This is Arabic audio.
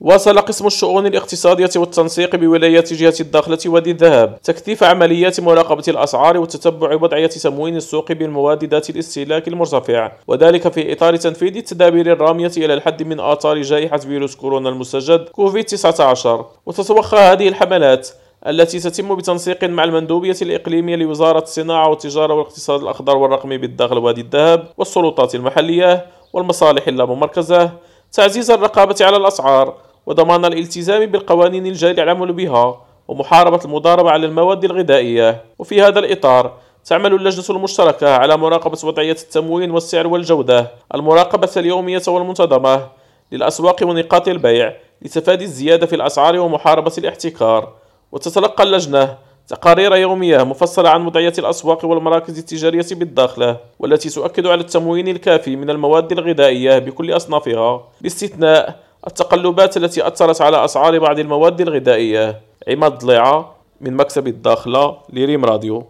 واصل قسم الشؤون الاقتصادية والتنسيق بولايات جهة الداخلة وادي الذهب تكثيف عمليات مراقبة الأسعار وتتبع وضعية تموين السوق بالمواد ذات الاستهلاك المرتفع، وذلك في إطار تنفيذ التدابير الرامية إلى الحد من آثار جائحة فيروس كورونا المستجد كوفيد-19. وتتوخى هذه الحملات التي تتم بتنسيق مع المندوبية الإقليمية لوزارة الصناعة والتجارة والاقتصاد الأخضر والرقمي بالداخل وادي الذهب والسلطات المحلية والمصالح اللاممركزة، تعزيز الرقابة على الأسعار وضمان الالتزام بالقوانين الجاري العمل بها ومحاربة المضاربة على المواد الغذائية. وفي هذا الإطار تعمل اللجنة المشتركة على مراقبة وضعية التموين والسعر والجودة، المراقبة اليومية والمنتظمة للأسواق ونقاط البيع لتفادي الزيادة في الأسعار ومحاربة الاحتكار. وتتلقى اللجنة تقارير يومية مفصلة عن وضعية الأسواق والمراكز التجارية بالداخل، والتي تؤكد على التموين الكافي من المواد الغذائية بكل أصنافها باستثناء التقلبات التي أثرت على أسعار بعض المواد الغذائية. عماد ضليعة من مكتب الداخلة لريم راديو.